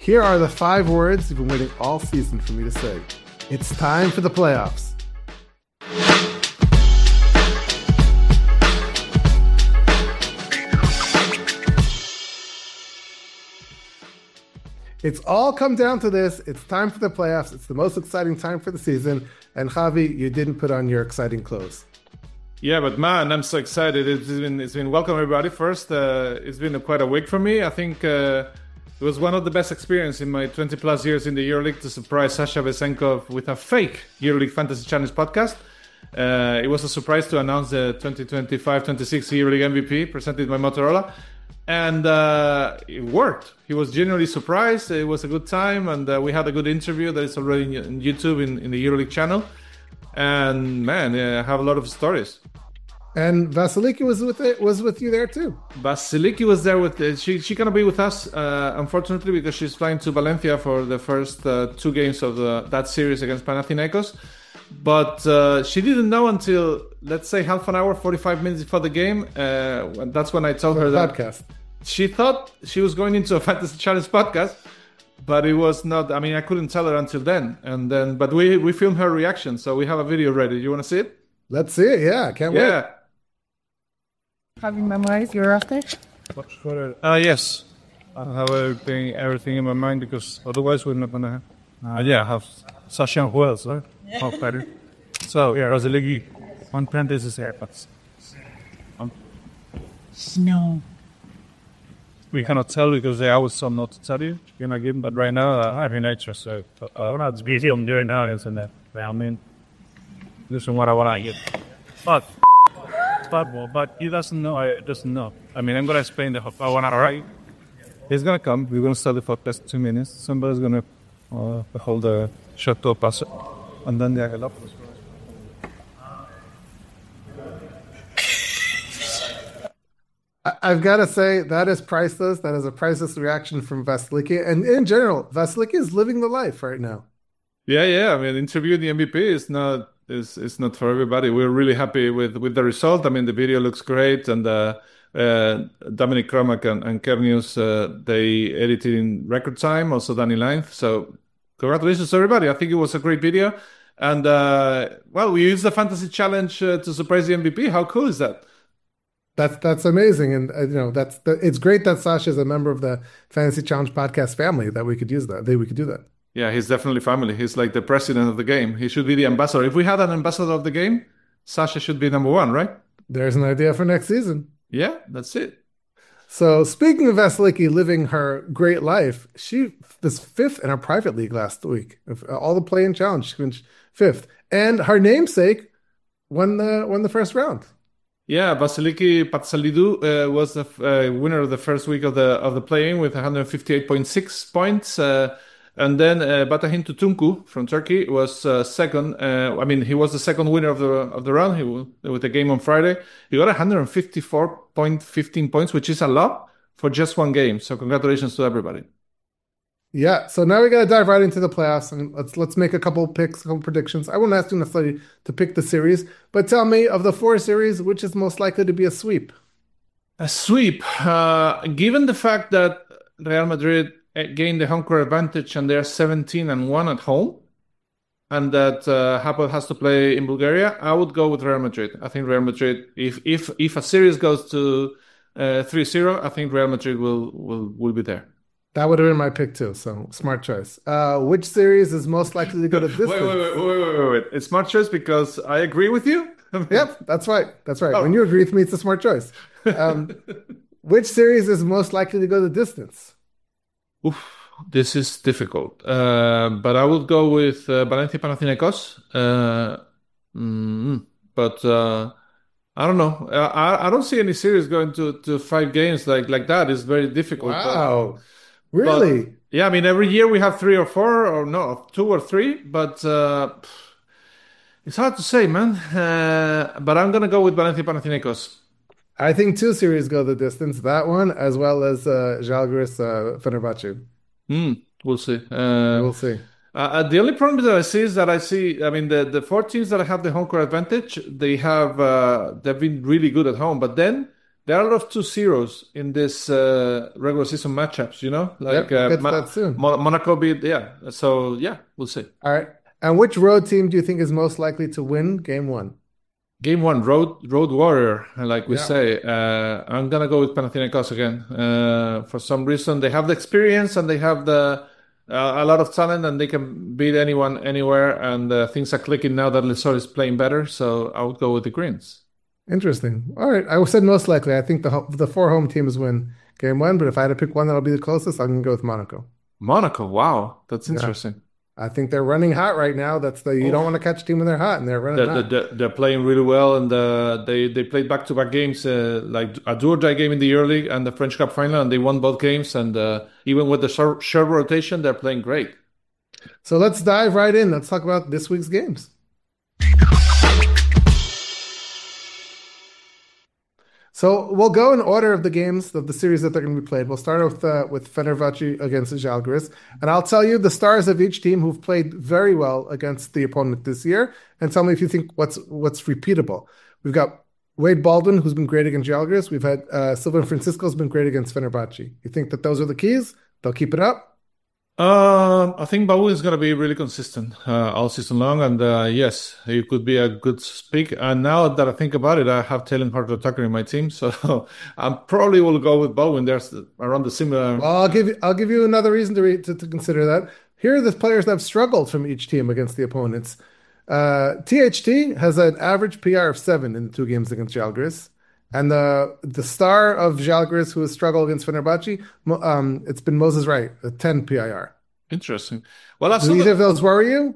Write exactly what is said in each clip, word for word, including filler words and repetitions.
Here are the five words you've been waiting all season for me to say. It's time for the playoffs. It's all come down to this. It's time for the playoffs. It's the most exciting time for the season. And Javi, you didn't put on your exciting clothes. Yeah, but man, I'm so excited. It's been it's been welcome everybody. First, uh, it's been a, quite a week for me. I think uh, it was one of the best experiences in my twenty plus years in the EuroLeague to surprise Sasha Vesenkov with a fake EuroLeague Fantasy Challenge podcast. Uh, it was a surprise to announce the twenty twenty-five twenty-six EuroLeague M V P presented by Motorola. And uh, it worked. He was genuinely surprised. It was a good time, and uh, we had a good interview that is already on YouTube in, in the EuroLeague channel. And man, yeah, I have a lot of stories. And Vasiliki was with it, was with you there too. Vasiliki was there with it. She she cannot be with us, uh, unfortunately, because she's flying to Valencia for the first uh, two games of the, that series against Panathinaikos. But uh, she didn't know until, let's say, half an hour, forty-five minutes before the game. Uh, that's when I told her that podcast. She thought she was going into a Fantasy Challenge podcast, but it was not. I mean, I couldn't tell her until then. And then, but we we filmed her reaction, so we have a video ready. You want to see it? Let's see it. Yeah, can't yeah. wait. Have you memorized your after? Much further. Uh, yes. I have everything, everything in my mind because otherwise we're not going to... Uh, yeah, I have Sasha and who else, right? Oh, better. So, yeah, Vasiliki, one parenthesis here, but... Um, No. we cannot tell because they always some not to tell you. You know, give, but right now, uh, I'm in nature, so I don't know it's busy I'm doing now, isn't it? I mean, this is what I want to get. But... But, but he doesn't know. I doesn't know. I mean, I'm gonna explain the I want to right. He's gonna come. We're gonna start the podcast two minutes. Somebody's gonna uh, hold the chateau pass, and then they get up. I've got to say, that is priceless. That is a priceless reaction from Vasiliki. And in general, Vasiliki is living the life right now. Yeah, yeah. I mean, interviewing the M V P is not is is not for everybody. We're really happy with, with the result. I mean, the video looks great, and uh, uh, Dominic Kromak and, and Kernius, uh, they edited in record time. Also, Danny Leinth. So, congratulations to everybody. I think it was a great video, and uh, well, we used the Fantasy Challenge uh, to surprise the M V P. How cool is that? That's that's amazing, and uh, you know that's the, it's great that Sasha is a member of the Fantasy Challenge podcast family. That we could use that. That we could do that. Yeah, he's definitely family. He's like the president of the game. He should be the ambassador. If we had an ambassador of the game, Sasha should be number one, right? There's an idea for next season. Yeah, that's it. So speaking of Vasiliki living her great life, she was fifth in our private league last week. All the play-in challenge, she finished fifth. And her namesake won the won the first round. Yeah, Vasiliki Patsalidou uh, was the uh, winner of the first week of the of the play-in with one fifty-eight point six points. Uh, And then uh, Batahin Tutunku from Turkey was uh, second. Uh, I mean, he was the second winner of the of the round. He with the game on Friday. He got one fifty-four point one five points, which is a lot for just one game. So congratulations to everybody. Yeah. So now we got to dive right into the playoffs, and let's let's make a couple picks, a couple predictions. I won't ask you necessarily to pick the series, but tell me, of the four series, which is most likely to be a sweep? A sweep. Uh, given the fact that Real Madrid gained the home court advantage and they're seventeen and one at home, and that uh, Hapoel has to play in Bulgaria, I would go with Real Madrid. I think Real Madrid, if if if a series goes to uh, three zero, I think Real Madrid will will will be there. That would have been my pick too, so smart choice. Uh, which series is most likely to go to this? wait, wait, wait, wait, wait, wait, wait. It's smart choice because I agree with you. Yep, that's right. That's right. Oh. When you agree with me, it's a smart choice. Um, which series is most likely to go the distance? Oof, this is difficult. Uh, but I would go with uh, Valencia Panathinaikos. Uh, mm, but uh, I don't know. I, I don't see any series going to, to five games like, like that. It's very difficult. Wow. But, really? But, yeah, I mean, every year we have three or four, or no, two or three. But uh, it's hard to say, man. Uh, but I'm going to go with Valencia Panathinaikos. I think two series go the distance. That one, as well as uh, Žalgiris uh, Fenerbahce. Mm, we'll see. Uh, we'll see. Uh, the only problem that I see is that I see, I mean, the, the four teams that have the home court advantage, they have, uh, they've been really good at home. But then there are a lot of two zeros in this uh, regular season matchups. You know, Yep, like we'll uh, get to Mon- that soon. Mon- Monaco beat. Yeah. So yeah, we'll see. All right. And which road team do you think is most likely to win game one? Game one, road road warrior, like we Yeah. say. Uh, I'm gonna go with Panathinaikos again. Uh, for some reason, they have the experience and they have the uh, a lot of talent, and they can beat anyone anywhere. And uh, things are clicking now that Lesor is playing better. So I would go with the Greens. Interesting. All right. I said most likely. I think the ho- the four home teams win game one, but if I had to pick one that'll be the closest, I'm gonna go with Monaco. Monaco, wow, that's Yeah. interesting. I think they're running hot right now. That's the you don't want to catch a team when they're hot, and they're running They're, hot. they're, they're playing really well, and uh, they they played back to back games, uh, like a do or die game in the Euroleague and the French Cup final, and they won both games. And uh, even with the short, short rotation, they're playing great. So let's dive right in. Let's talk about this week's games. So we'll go in order of the games of the series that they're going to be played. We'll start with uh, with Fenerbahce against Žalgiris, and I'll tell you the stars of each team who've played very well against the opponent this year, and tell me if you think what's what's repeatable. We've got Wade Baldwin, who's been great against Žalgiris. We've had uh, Sylvan Francisco, who's been great against Fenerbahce. You think that those are the keys? They'll keep it up? Um, I think Baul is going to be really consistent uh, all season long, and uh, yes, he could be a good pick. And now that I think about it, I have Talon Harder Tucker in my team, so I probably will go with Baldwin. There's around the similar. Well, I'll give you I'll give you another reason to, re- to to consider that. Here are the players that have struggled from each team against the opponents. Uh, T H T has an average P R of seven in the two games against Žalgiris. And the the star of Žalgiris who has struggled against Fenerbahce, Mo- um, it's been Moses Wright, a ten P I R. Interesting. Well, I Do saw either that, of those worry you?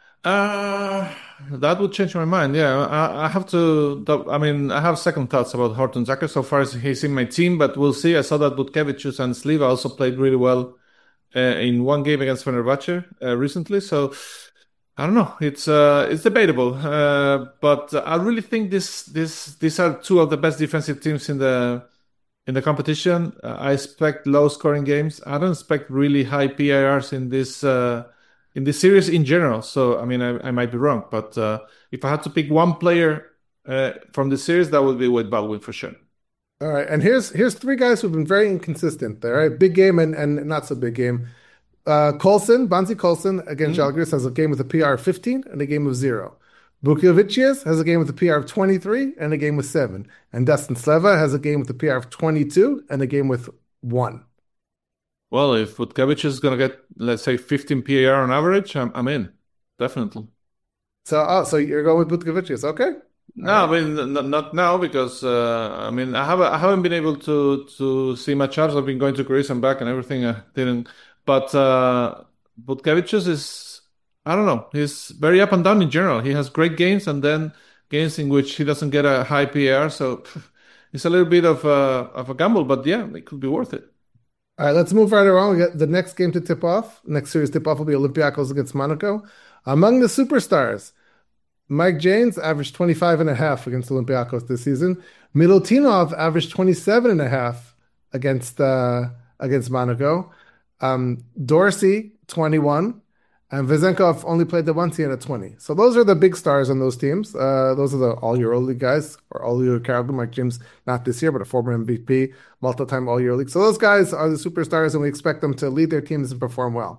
uh, that would change my mind. Yeah, I, I have to. I mean, I have second thoughts about Horton Tucker. So far, he's in my team, but we'll see. I saw that Butkevicius and Sliva also played really well uh, in one game against Fenerbahce uh, recently. So I don't know. It's uh, it's debatable, uh, but I really think this this these are two of the best defensive teams in the in the competition. Uh, I expect low scoring games. I don't expect really high P I Rs in this uh, in this series in general. So I mean, I, I might be wrong, but uh, if I had to pick one player uh, from the series, that would be Wade Baldwin for sure. All right, and here's here's three guys who've been very inconsistent. All right, big game and, and not so big game. Uh, Colson, Banzi Colson against Mm. Žalgiris has a game with a P R of fifteen and a game of zero. Bukovicius has a game with a P R of twenty-three and a game with seven. And Dustin Sleva has a game with a P R of twenty-two and a game with one. Well, if Butkevich is going to get, let's say, fifteen P A R on average, I'm, I'm in, definitely. So, oh, so you're going with Bukovicius, okay? No, I mean not, not now because uh, I mean I haven't I haven't been able to to see matchups. I've been going to Greece and back and everything. I didn't, but uh, Butkevicius is I don't know. He's very up and down in general. He has great games and then games in which he doesn't get a high P A R. So it's a little bit of a of a gamble, but yeah, it could be worth it. All right, let's move right along. We got the next game to tip off. Next series tip off will be Olympiacos against Monaco. Among the superstars, Mike James averaged twenty-five and a half against Olympiacos this season. Milutinov averaged twenty-seven and a half against uh, against Monaco. Um, Dorsey, twenty-one. And Vezenkov only played the once, he had a twenty. So those are the big stars on those teams. Uh, those are the all EuroLeague guys, or all EuroCarabin. Mike James, not this year, but a former M V P, multi-time all EuroLeague. So those guys are the superstars, and we expect them to lead their teams and perform well.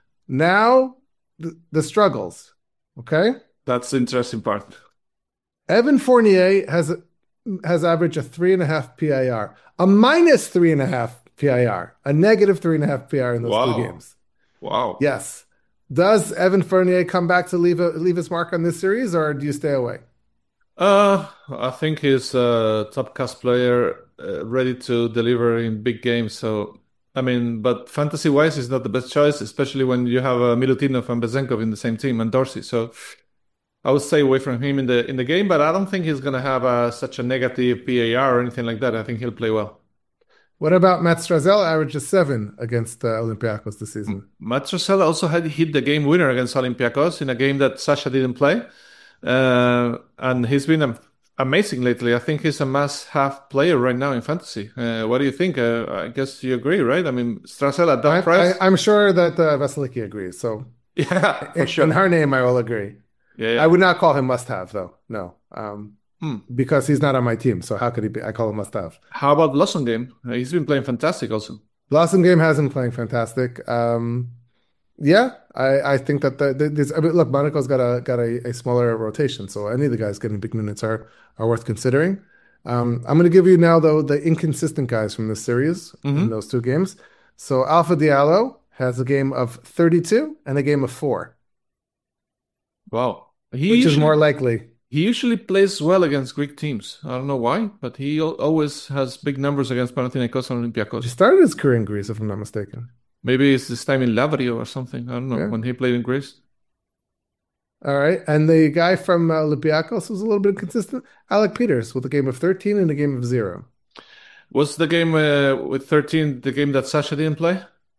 Now, the, the struggles, okay? That's the interesting part. Evan Fournier has has averaged a three and a half P I R, a minus three and a half P I R, a negative three and a half P I R in those Wow. two games. Wow. Yes. Does Evan Fournier come back to leave a, leave his mark on this series, or do you stay away? Uh, I think he's a top class player, uh, ready to deliver in big games. So, I mean, but fantasy wise, is not the best choice, especially when you have uh, Milutinov and Bezenkov in the same team and Dorsey. So, I would stay away from him in the in the game. But I don't think he's gonna have uh, such a negative P A R or anything like that. I think he'll play well. What about Matt Strazel? Averages seven against uh, Olympiacos this season. Matt Strazel also had hit the game winner against Olympiacos in a game that Sasha didn't play. Uh, and he's been um, amazing lately. I think he's a must-have player right now in fantasy. Uh, what do you think? Uh, I guess you agree, right? I mean, Strazel at that I, price? I, I'm sure that uh, Vasiliki agrees. So, yeah, for in, sure. in her name, I will agree. Yeah, yeah. I would not call him must-have, though. No. Um, because he's not on my team. So how could he be? I call him must have. How about Blossom Game? Uh, He's been playing fantastic also. Blossom Game has him playing fantastic. Um, yeah, I, I think that the, the, this. I mean, look, Monaco's got a got a, a smaller rotation, so any of the guys getting big minutes are are worth considering. Um, I'm going to give you now though the inconsistent guys from this series in those two games. So Alpha Diallo has a game of thirty-two and a game of four, Wow. He which is usually, more likely. he usually plays well against Greek teams. I don't know why, but he al- always has big numbers against Panathinaikos and He Olympiacos. started his career in Greece, if I'm not mistaken. Maybe it's this time in Lavrio or something. I don't know, Yeah. when he played in Greece. All right, and the guy from uh, Olympiacos was a little bit consistent. Alec Peters with a game of thirteen and a game of zero. Was the game uh, with thirteen the game that Sasha didn't play?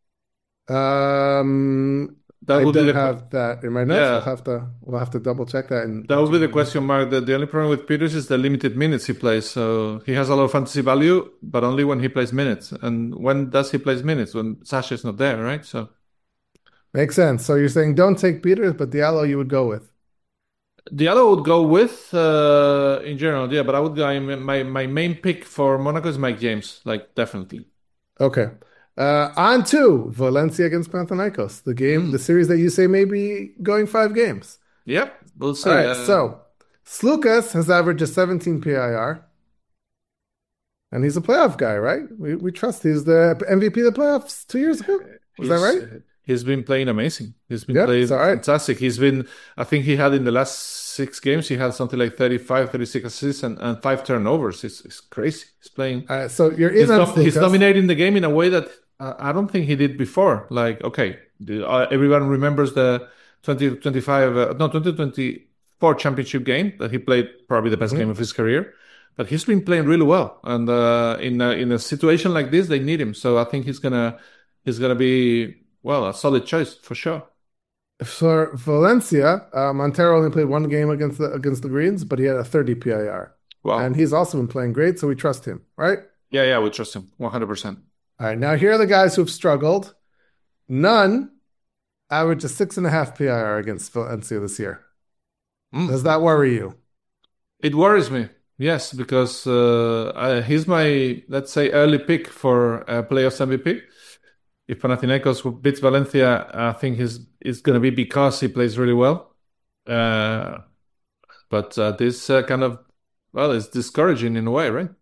Um, That I would be don't the have that in my notes. Yeah. I'll have to we'll have to double check that. And that would be the question mark. The, the only problem with Peters is the limited minutes he plays. So he has a lot of fantasy value, but only when he plays minutes. And when does he plays minutes? When Sasha is not there, right? So Makes sense. So you're saying don't take Peters, but Diallo you would go with. Diallo would go with uh, in general, yeah. But I would go. My my main pick for Monaco is Mike James, like definitely. Okay. Uh, on to Valencia against Panathinaikos, the game, the series that you say may be going five games. Yep, we'll see. All right. Uh, So Slukas has averaged a seventeen P I R, and he's a playoff guy, right? We we trust he's the M V P of the playoffs two years ago. Was that he's- right? He's been playing amazing. He's been Yep, playing it's all right. fantastic. He's been, I think he had in the last six games, he had something like thirty-five, thirty-six assists and, and five turnovers. It's, it's crazy. He's playing. All right. So you're in He's, on dom- he's Slukas. dominating the game in a way that uh, I don't think he did before. Like, okay, the, uh, everyone remembers the twenty twenty-five, uh, no, twenty twenty-four championship game that he played, probably the best game of his career. But he's been playing really well, and uh, in a, in a situation like this, they need him. So I think he's gonna he's gonna be well a solid choice for sure. For Valencia, uh, Montero only played one game against the against the Greens, but he had a thirty P I R, Wow. and he's also been playing great, so we trust him, right? Yeah, yeah, we trust him one hundred percent. All right, now here are the guys who've struggled. None average a six and a half P I R against Valencia this year. Mm. Does that worry you? It worries me, yes, because uh, I, he's my, let's say, early pick for uh, playoffs M V P. If Panathinaikos beats Valencia, I think he's it's going to be because he plays really well. Uh, but uh, this uh, kind of, well, it's discouraging in a way, right?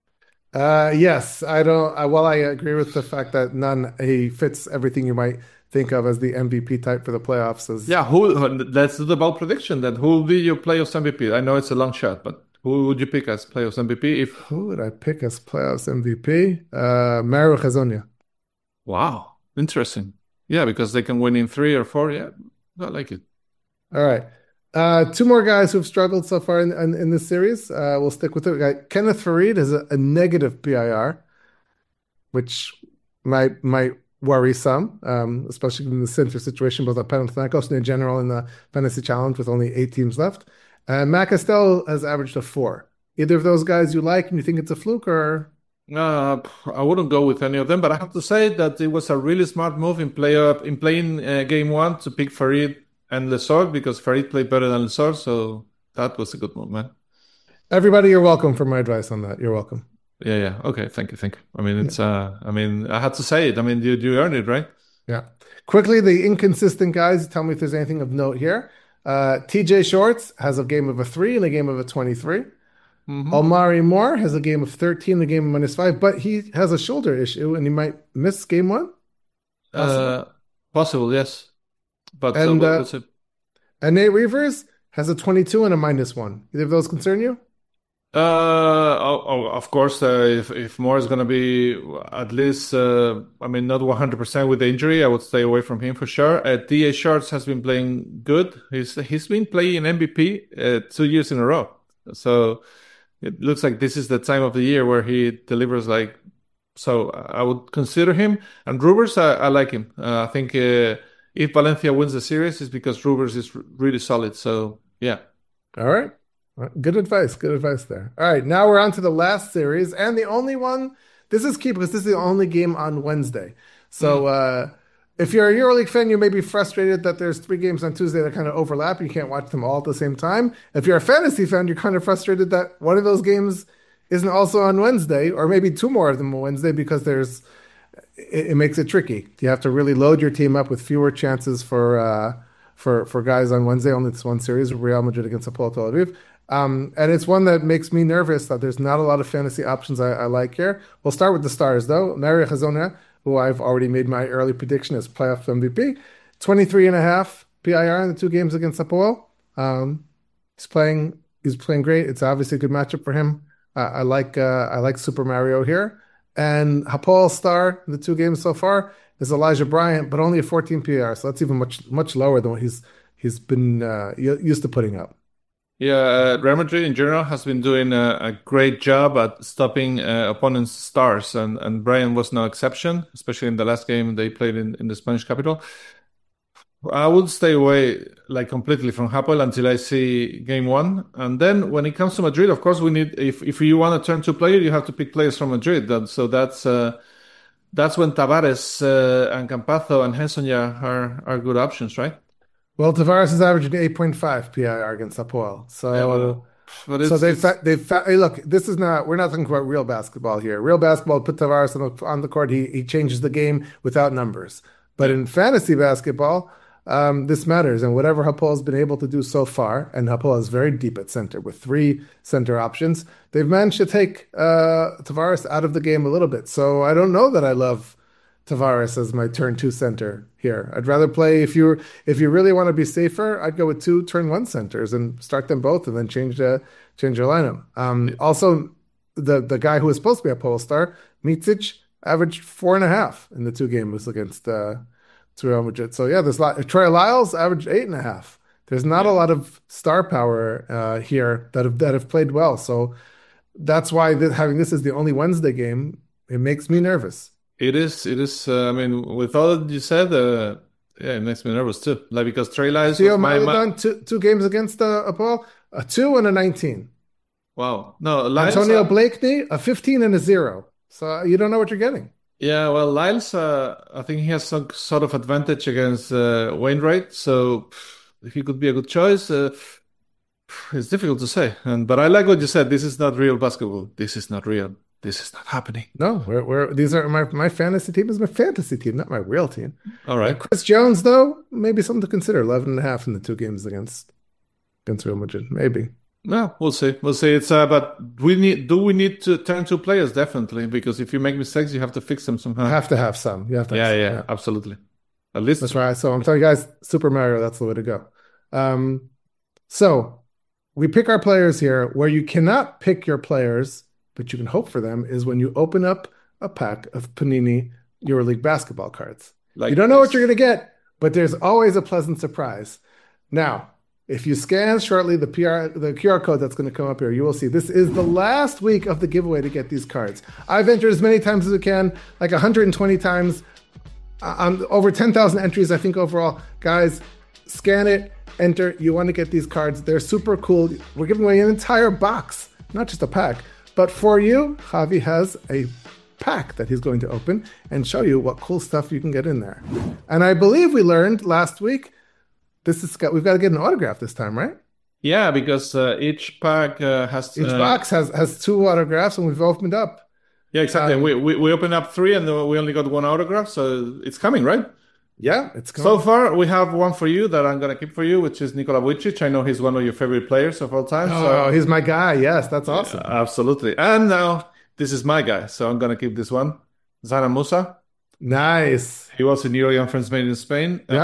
Uh, yes, I don't. I, well, I agree with the fact that none he fits everything you might think of as the M V P type for the playoffs. As Yeah, who? Let's do the bold prediction then. Who will be your playoffs M V P? I know it's a long shot, but who would you pick as playoffs M V P? If who would I pick as playoffs M V P? Uh, Mario Hazonia. wow, interesting. Yeah, because they can win in three or four. Yeah, I like it. All right. Uh, two more guys who've struggled so far in, in, in this series. Uh, we'll stick with it. Kenneth Farid has a, a negative P I R, which might might worry some, um, especially in the center situation, both at Panathinaikos and in general in the Fantasy Challenge with only eight teams left. Uh, Matt Costello has averaged a four. Either of those guys you like and you think it's a fluke, or Uh, I wouldn't go with any of them, but I have to say that it was a really smart move in play up in playing uh, game one to pick Farid and Lesor because Farid played better than Lesor, so that was a good move, man. everybody, you're welcome for my advice on that. You're welcome. Yeah, yeah. Okay, thank you, thank you. I mean, it's uh, I mean, I had to say it. I mean, you you earned it, right? Yeah. Quickly, the inconsistent guys. Tell me if there's anything of note here. Uh, T J Shorts has a game of a three and a game of a twenty-three. Mm-hmm. Omari Moore has a game of thirteen and a game of minus five, but he has a shoulder issue and he might miss game one. Uh, possible, yes. But uh, And, what- uh, what's it? And Nate Reavers has a twenty-two and a minus one. Either of those concern you? Uh, oh, oh, of course, uh, if if Moore is going to be at least, uh, I mean, not one hundred percent with the injury, I would stay away from him for sure. Uh, D A Shorts has been playing good. He's he's been playing M V P uh, two years in a row. So it looks like this is the time of the year where he delivers like. So I would consider him. And Rubers, I, I like him. Uh, I think uh, if Valencia wins the series, it's because Rubers is r- really solid. So yeah. All right. Good advice. Good advice there. All right. Now we're on to the last series and the only one. This is key because this is the only game on Wednesday. So uh, if you're a EuroLeague fan, you may be frustrated that there's three games on Tuesday that kind of overlap. You can't watch them all at the same time. If you're a fantasy fan, you're kind of frustrated that one of those games isn't also on Wednesday, or maybe two more of them on Wednesday because there's it, it makes it tricky. You have to really load your team up with fewer chances for uh, for for guys on Wednesday. Only this one series, Real Madrid against Hapoel Tel Aviv. Um, and it's one that makes me nervous that there's not a lot of fantasy options I, I like here. We'll start with the stars, though. Nari Chazona, who I've already made my early prediction as playoff M V P, twenty-three and a half P I R in the two games against Hapoel. Um, he's playing he's playing great. It's obviously a good matchup for him. Uh, I like uh, I like Super Mario here. And Hapoel's star in the two games so far is Elijah Bryant, but only a fourteen P I R, so that's even much much lower than what he's he's been uh, used to putting up. Yeah, uh, Real Madrid in general has been doing a, a great job at stopping uh, opponents' stars, and, and Brian was no exception, especially in the last game they played in, in the Spanish capital. I would stay away like completely from Hapoel until I see game one. And then when it comes to Madrid, of course, we need, if, if you want to turn to player, you have to pick players from Madrid. That, so that's uh, that's when Tavares uh, and Campazzo and Hessonia are, are good options, right? Well, Tavares is averaging eight point five P I R against Hapoel. So, yeah, well, but so they've, fa- they've fa- hey, look, this is not, we're not talking about real basketball here. Real basketball, put Tavares on the, on the court, he, he changes the game without numbers. But yeah. in fantasy basketball, um, this matters. And whatever Hapoel's been able to do so far, and Hapoel is very deep at center with three center options, they've managed to take uh, Tavares out of the game a little bit. So I don't know that I love Tavares as my turn two center here. I'd rather play, if you if you really want to be safer, I'd go with two turn one centers and start them both and then change the change your lineup. Um, yeah. Also, the the guy who was supposed to be a pole star, Micic, averaged four and a half in the two games against uh, Real Madrid. So yeah, there's a lot. Troy Lyles averaged eight and a half. There's not yeah. a lot of star power uh, here that have that have played well. So that's why this, having this as the only Wednesday game, it makes me nervous. It is, it is, uh, I mean, with all that you said, uh, yeah, it makes me nervous too. Like, because Trey Lyles Theo my, my... done two, two games against uh, Hapoel, a two and a nineteen. Wow. No, Lyles, Antonio uh... Blakeney, a fifteen and a zero. So uh, you don't know what you're getting. Yeah, well, Lyles, uh, I think he has some sort of advantage against uh, Wainwright. So he could be a good choice. Uh, it's difficult to say. And But I like what you said. This is not real basketball. This is not real. This is not happening. No, we're, we're these are my my fantasy team is my fantasy team, not my real team. All right. Uh, Chris Jones, though, maybe something to consider. eleven and a half in the two games against against Real Madrid, maybe. Yeah, we'll see. We'll see. It's uh, but we need. Do we need to turn to players? Definitely, because if you make mistakes, you have to fix them somehow. You have to have some. You have to. Yeah, have yeah, some, yeah, absolutely. At least that's right. So I'm telling you guys, Super Mario, that's the way to go. Um, so we pick our players here. Where you cannot pick your players, but you can hope for them, is when you open up a pack of Panini EuroLeague basketball cards. Like you don't know this. What you're going to get, but there's always a pleasant surprise. Now, if you scan shortly the P R, the Q R code that's going to come up here, you will see this is the last week of the giveaway to get these cards. I've entered as many times as I can, like one hundred twenty times, um, over ten thousand entries, I think, overall. Guys, scan it, enter. You want to get these cards. They're super cool. We're giving away an entire box, not just a pack. But for you, Javi has a pack that he's going to open and show you what cool stuff you can get in there. And I believe we learned last week, this is we've got to get an autograph this time, right? Yeah, because uh, each pack uh, has... Each uh, box has, has two autographs, and we've opened up. Yeah, exactly. Um, we, we we opened up three, and we only got one autograph, so it's coming, right? Yeah, it's coming. So far, we have one for you that I'm going to keep for you, which is Nikola Vujicic. I know he's one of your favorite players of all time. Oh, so. he's my guy. Yes, that's awesome. Yeah, absolutely. And now, this is my guy, so I'm going to keep this one. Zana Musa. Nice. He was in Euro Young Friends made in Spain. Yep. Uh,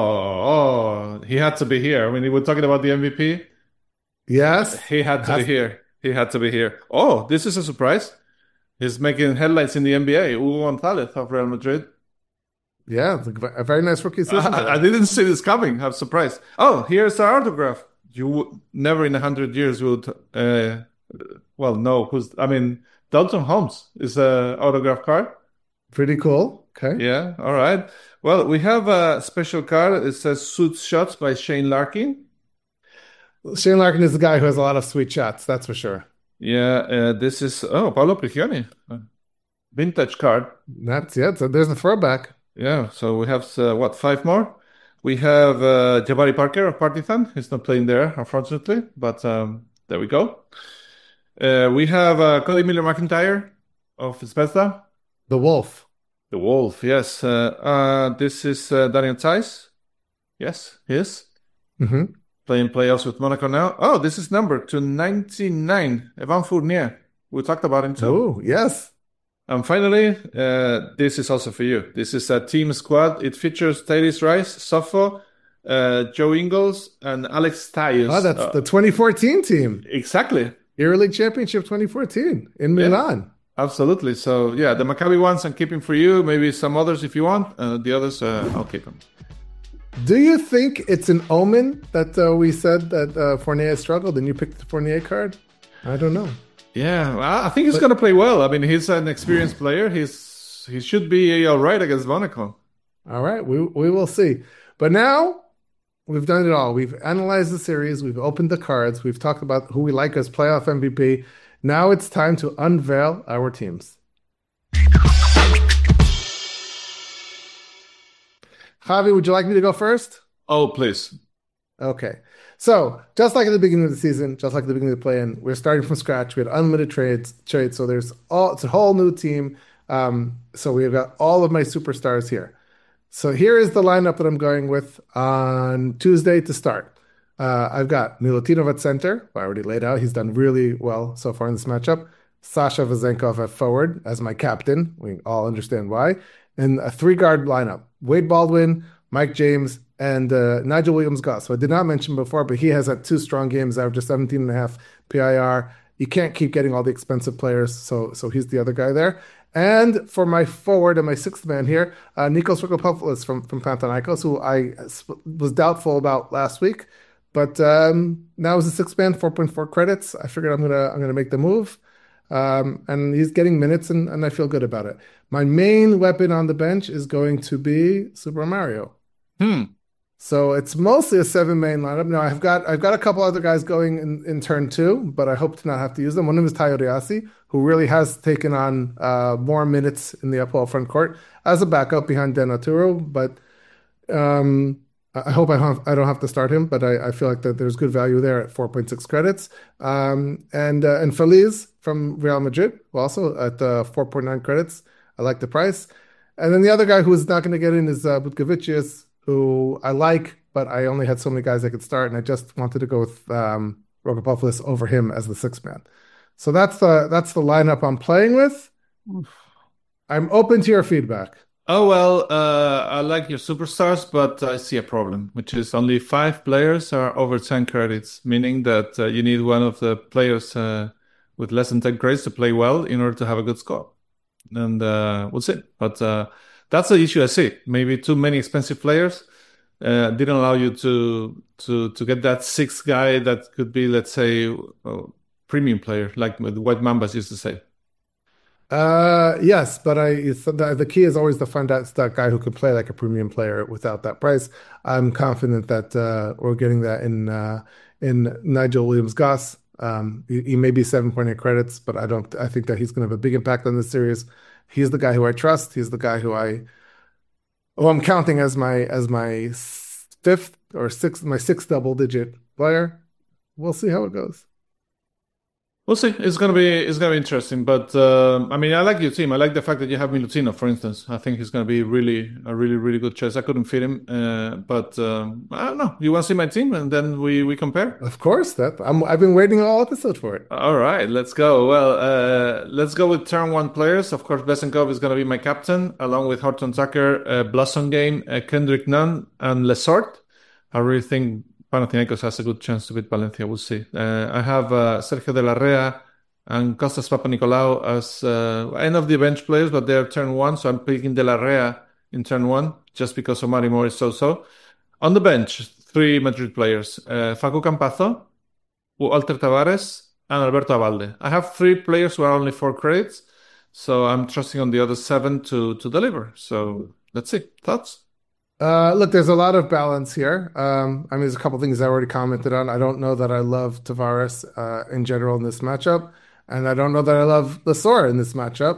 oh, oh, he had to be here. I mean, we were talking about the M V P. Yes. He had to Has- be here. He had to be here. Oh, this is a surprise. He's making headlines in the N B A. Hugo Gonzalez of Real Madrid. Yeah, it's a very nice rookie season. I, I didn't see this coming. I'm surprised. Oh, here's our autograph. You would, never in a hundred years would, uh, well, no, who's, I mean, Dalton Holmes is a autograph card. Pretty cool. Okay. Yeah, all right. Well, we have a special card. It says Suits Shots by Shane Larkin. Shane Larkin is the guy who has a lot of sweet shots, that's for sure. Yeah, uh, this is, oh, Paolo Prigioni. Vintage card. That's, yeah, so there's a throwback. Yeah, so we have uh, what, five more? We have uh, Jabari Parker of Partizan. He's not playing there, unfortunately, but um, there we go. Uh, we have uh, Cody Miller McIntyre of Zvezda. The Wolf. The Wolf, yes. Uh, uh, this is uh, Daniel Theis. Yes, he is. Mm-hmm. Playing playoffs with Monaco now. Oh, this is number two ninety-nine, Evan Fournier. We talked about him too. Oh, yes. And finally, uh, this is also for you. This is a team squad. It features Tyrese Rice, Sofo, uh, Joe Ingles, and Alex Tyus. Oh, that's uh, the twenty fourteen team. Exactly. EuroLeague Championship twenty fourteen in Milan. Yeah, absolutely. So, yeah, the Maccabi ones I'm keeping for you. Maybe some others if you want. Uh, the others, uh, I'll keep them. Do you think it's an omen that uh, we said that uh, Fournier struggled and you picked the Fournier card? I don't know. Yeah, well, I think he's going to play well. I mean, he's an experienced player. He's he should be all right against Monaco. All right, we we will see. But now we've done it all. We've analyzed the series. We've opened the cards. We've talked about who we like as playoff M V P. Now it's time to unveil our teams. Javi, would you like me to go first? Oh, please. Okay. So, just like at the beginning of the season, just like the beginning of the play-in, we're starting from scratch. We had unlimited trades, trades. So there's all it's a whole new team. Um, so we've got all of my superstars here. So here is the lineup that I'm going with on Tuesday to start. Uh, I've got Milutinov at center, who I already laid out. He's done really well so far in this matchup. Sasha Vezenkov at forward as my captain. We all understand why. And a three-guard lineup. Wade Baldwin, Mike James, and uh, Nigel Williams-Goss. So I did not mention before, but he has had two strong games, average seventeen and a half P I R. You can't keep getting all the expensive players, so so he's the other guy there. And for my forward and my sixth man here, uh, Nikos Rokopoulos from, from Panathinaikos, who I was doubtful about last week. But um, now as a sixth man, four point four credits. I figured I'm gonna I'm gonna make the move. Um, and he's getting minutes, and, and I feel good about it. My main weapon on the bench is going to be Super Mario. Hmm. So it's mostly a seven main lineup. Now I've got I've got a couple other guys going in, in turn two, but I hope to not have to use them. One of them is Tayo Riassi, who really has taken on uh, more minutes in the uphill front court as a backup behind Den Arturo. But um, I hope I don't have, I don't have to start him. But I, I feel like that there's good value there at four point six credits. Um, and uh, and Feliz from Real Madrid, also at uh, four point nine credits. I like the price. And then the other guy who's not going to get in is uh, Butkevicius, who I like, but I only had so many guys I could start, and I just wanted to go with um, Rokopoulos over him as the sixth man. So that's the that's the lineup I'm playing with. I'm open to your feedback. Oh, well, uh, I like your superstars, but I see a problem, which is only five players are over ten credits, meaning that uh, you need one of the players uh, with less than ten credits to play well in order to have a good score. And uh, we'll see. But uh, that's the issue I see. Maybe too many expensive players uh, didn't allow you to to to get that sixth guy that could be, let's say, a premium player, like the White Mambas used to say. Uh, yes, but I the, the key is always to find out that guy who can play like a premium player without that price. I'm confident that uh, we're getting that in uh, in Nigel Williams-Goss. Um, he, he may be seven point eight credits, but I don't. I think that he's going to have a big impact on the series. He's the guy who I trust. He's the guy who I, oh, I'm counting as my as my fifth or sixth, my sixth double digit player. We'll see how it goes. We'll see. It's gonna be it's gonna be interesting. But uh, I mean, I like your team. I like the fact that you have Milutinov, for instance. I think he's gonna be really a really really good choice. I couldn't fit him, uh, but um, I don't know. You want to see my team, and then we we compare. Of course, that I'm. I've been waiting all episode for it. All right, let's go. Well, uh, let's go with turn one players. Of course, Besenkov is gonna be my captain, along with Horton Tucker, uh, Blossom Game, uh, Kendrick Nunn, and Lesort. I really think Panathinaikos has a good chance to beat Valencia. We'll see. Uh, I have uh, Sergio de la Rea and Kostas Papanikolaou as uh, end of the bench players, but they're turn one, so I'm picking de la Rea in turn one just because Omari Moore is so-so. On the bench, three Madrid players: uh, Facu Campazzo, Walter Tavares, and Alberto Abalde. I have three players who are only four credits, so I'm trusting on the other seven to to deliver. So let's see. Thoughts? Uh, look, there's a lot of balance here. Um, I mean, there's a couple things I already commented on. I don't know that I love Tavares uh, in general in this matchup, and I don't know that I love Lesor in this matchup.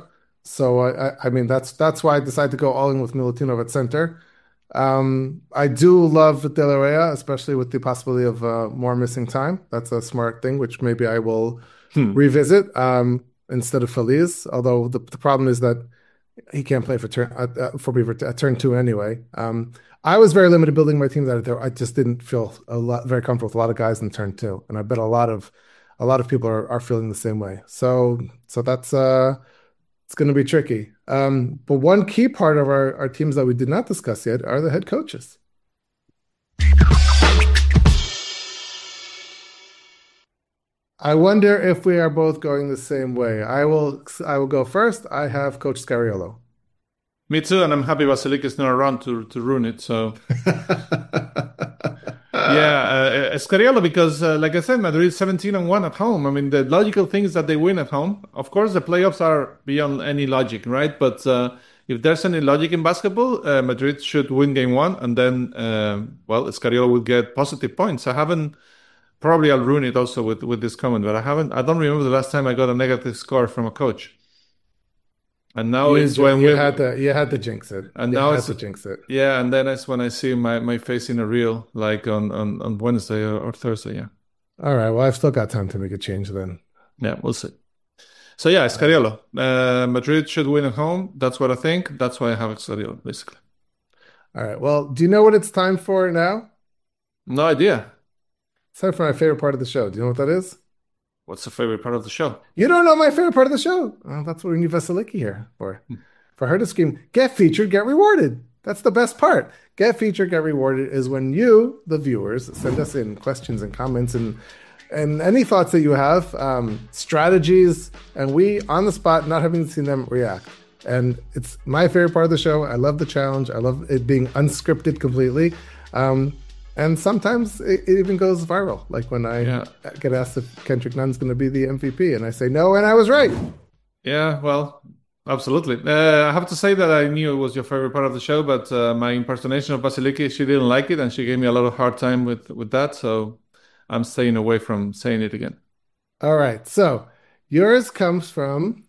So I, I I mean that's that's why I decided to go all in with Milutinov at center. Um, I do love De La Rey, especially with the possibility of uh, more missing time. That's a smart thing, which maybe I will Hmm. revisit um, instead of Feliz. Although the, the problem is that he can't play for turn uh, uh, for Beaver at turn two anyway. Um, I was very limited building my team that there. I just didn't feel a lot very comfortable with a lot of guys in turn two, and I bet a lot of a lot of people are, are feeling the same way. So so that's uh, it's going to be tricky. Um, but one key part of our, our teams that we did not discuss yet are the head coaches. I wonder if we are both going the same way. I will I will go first. I have Coach Scariolo. Me too, and I'm happy Vasiliki is not around to to ruin it. So yeah, uh, Scariolo, because uh, like I said, Madrid is seventeen and one at home. I mean, the logical thing is that they win at home. Of course, the playoffs are beyond any logic, right? But uh, if there's any logic in basketball, uh, Madrid should win game one, and then uh, well, Scariolo will get positive points. I haven't. Probably I'll ruin it also with, with this comment, but I haven't. I don't remember the last time I got a negative score from a coach. And now you, it's when you we had to you had to jinx it. And you now had it's to jinx it. Yeah, and then it's when I see my, my face in a reel, like on, on, on Wednesday or, or Thursday. Yeah. All right. Well, I've still got time to make a change then. Yeah, we'll see. So yeah, Scariolo. Uh, Madrid should win at home. That's what I think. That's why I have Scariolo, basically. All right. Well, do you know what it's time for now? No idea. It's time for my favorite part of the show. Do you know what that is? What's the favorite part of the show? You don't know my favorite part of the show. Well, that's what we need Vasiliki here for. Hmm. For her to scream, get featured, get rewarded. That's the best part. Get featured, get rewarded is when you, the viewers, send us in questions and comments and and any thoughts that you have, um, strategies, and we, on the spot, not having seen them, react. And it's my favorite part of the show. I love the challenge. I love it being unscripted completely. Um, And sometimes it, it even goes viral, like when I yeah. get asked if Kendrick Nunn's going to be the M V P, and I say no, and I was right. Yeah, well, absolutely. Uh, I have to say that I knew it was your favorite part of the show, but uh, my impersonation of Vasiliki, she didn't like it, and she gave me a lot of hard time with, with that, so I'm staying away from saying it again. All right, so yours comes from,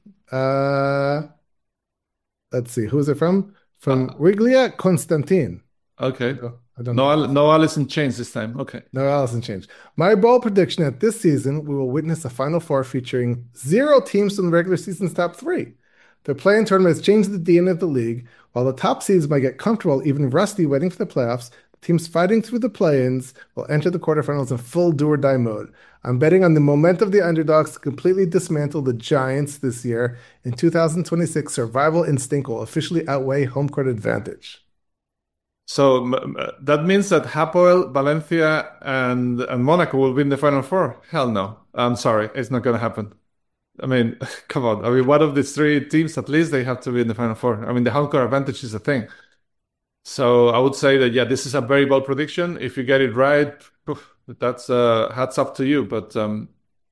uh, let's see, who is it from? From uh, Riglia Constantine. Okay. So, I don't no, know. no Alice in Chains this time. Okay. No Alice in Chains. My bold prediction that this season we will witness a Final Four featuring zero teams from the regular season's top three. The play-in tournament has changed the D N A of the league. While the top seeds might get comfortable, even rusty, waiting for the playoffs, the teams fighting through the play-ins will enter the quarterfinals in full do-or-die mode. I'm betting on the momentum of the underdogs to completely dismantle the Giants this year. In two thousand twenty-six, survival instinct will officially outweigh home court advantage. So that means that Hapoel, Valencia, and, and Monaco will be in the Final Four? Hell no. I'm sorry. It's not going to happen. I mean, come on. I mean, one of these three teams, at least, they have to be in the Final Four. I mean, the home court advantage is a thing. So I would say that, yeah, this is a very bold prediction. If you get it right, that's uh, hats off to you. But um,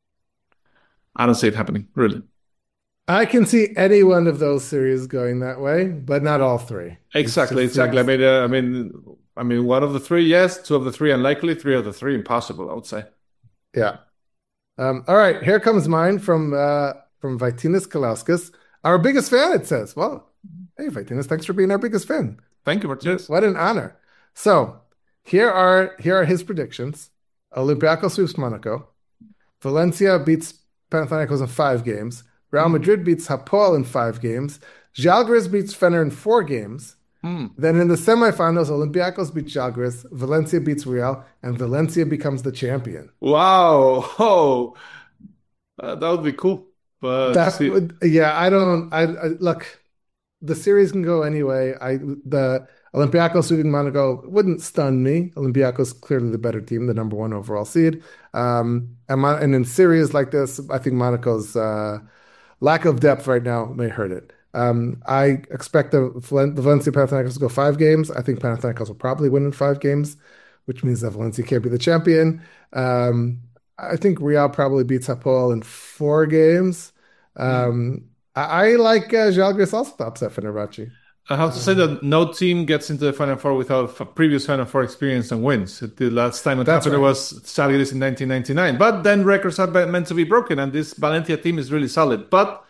I don't see it happening, really. I can see any one of those series going that way, but not all three. Exactly, exactly. I mean, uh, I mean, I mean, one of the three, yes. Two of the three, unlikely. Three of the three, impossible. I would say. Yeah. Um, all right. Here comes mine from uh, from Vaitinis Kalauskas, our biggest fan. It says, "Well, hey, Vaitinis, thanks for being our biggest fan." Thank you, Martinez. What an honor. So here are here are his predictions: Olympiacos sweeps Monaco, Valencia beats Panathinaikos in five games. Real Madrid beats Hapoel in five games. Žalgiris beats Fener in four games. Mm. Then in the semifinals, Olympiacos beats Žalgiris, Valencia beats Real, and Valencia becomes the champion. Wow! Oh, uh, that would be cool. But that would, yeah, I don't. I, I look. The series can go anyway. I the Olympiacos sweeping Monaco wouldn't stun me. Olympiacos clearly the better team, the number one overall seed. Um, and, and in series like this, I think Monaco's. Uh, Lack of depth right now may hurt it. Um, I expect the, the Valencia Panathinaikos to go five games. I think Panathinaikos will probably win in five games, which means that Valencia can't be the champion. Um, I think Real probably beats Hapoel in four games. Um, I, I like uh, Žalgiris also to upset Fenerbahce. I have to say that no team gets into the Final Four without a previous Final Four experience and wins. The last time it That's happened right. was Žalgiris in nineteen ninety-nine. But then records are meant to be broken, and this Valencia team is really solid. But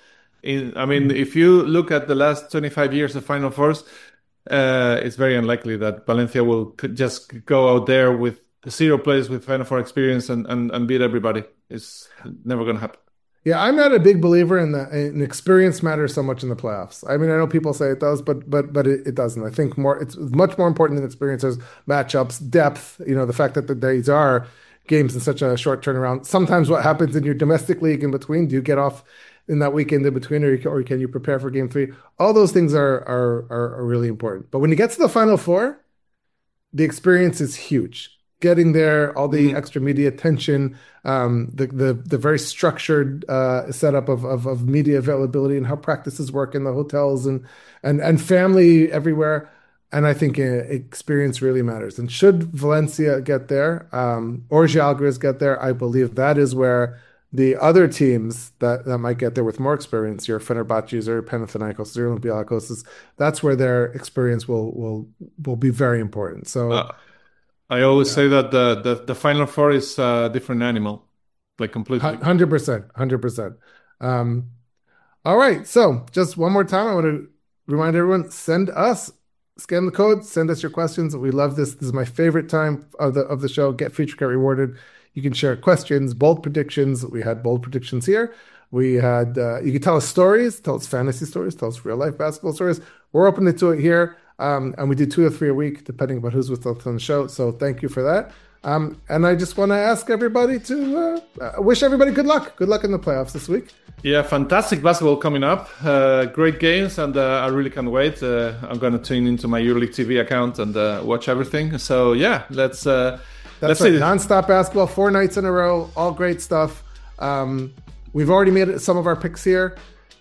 In, I mean, if you look at the last twenty-five years of Final Fours, uh, it's very unlikely that Valencia will could just go out there with zero players with Final Four experience and, and, and beat everybody. It's never going to happen. Yeah, I'm not a big believer in that. In experience matters so much in the playoffs. I mean, I know people say it does, but but but it, it doesn't. I think more. It's much more important than experience. There's matchups, depth. You know, the fact that the, these are games in such a short turnaround. Sometimes what happens in your domestic league in between? Do you get off in that weekend in between, or, you, or can you prepare for game three? All those things are, are are are really important. But when you get to the Final Four, the experience is huge. Getting there, all the mm-hmm. extra media attention, um, the the the very structured uh, setup of, of of media availability and how practices work in the hotels and and and family everywhere. And I think uh, experience really matters. And should Valencia get there, um, or Žalgiris get there, I believe that is where the other teams that, that might get there with more experience, your Fenerbahçe's or Panathinaikos or Olympiacos, that's where their experience will will will be very important. So. Uh, I always yeah. say that the, the, the Final Four is a different animal, like completely. one hundred percent, one hundred percent. Um, all right, so just one more time, I want to remind everyone, send us, scan the code, send us your questions. We love this. This is my favorite time of the of the show. Get Feature, Get Rewarded. You can share questions, bold predictions. We had bold predictions here. We had, uh, you can tell us stories, tell us fantasy stories, tell us real life basketball stories. We're open to it here. Um, and we do two or three a week, depending on who's with us on the show. So thank you for that. Um, and I just want to ask everybody to uh, uh, wish everybody good luck. Good luck in the playoffs this week. Yeah, fantastic basketball coming up. Uh, great games, and uh, I really can't wait. Uh, I'm going to tune into my EuroLeague T V account and uh, watch everything. So yeah, let's. Uh, That's let's right. see. Non-stop basketball, four nights in a row, all great stuff. Um, we've already made some of our picks here.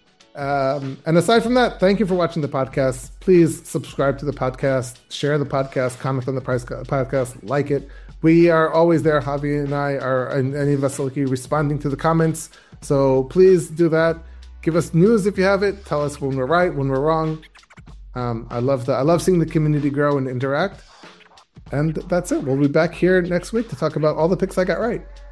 Um, and aside from that, thank you for watching the podcast. Please subscribe to the podcast, share the podcast, comment on the podcast, like it. We are always there. Javi and I are, and any of us responding to the comments. So please do that. Give us news if you have it. Tell us when we're right, when we're wrong. Um, I love that. I love seeing the community grow and interact. And that's it. We'll be back here next week to talk about all the picks I got right.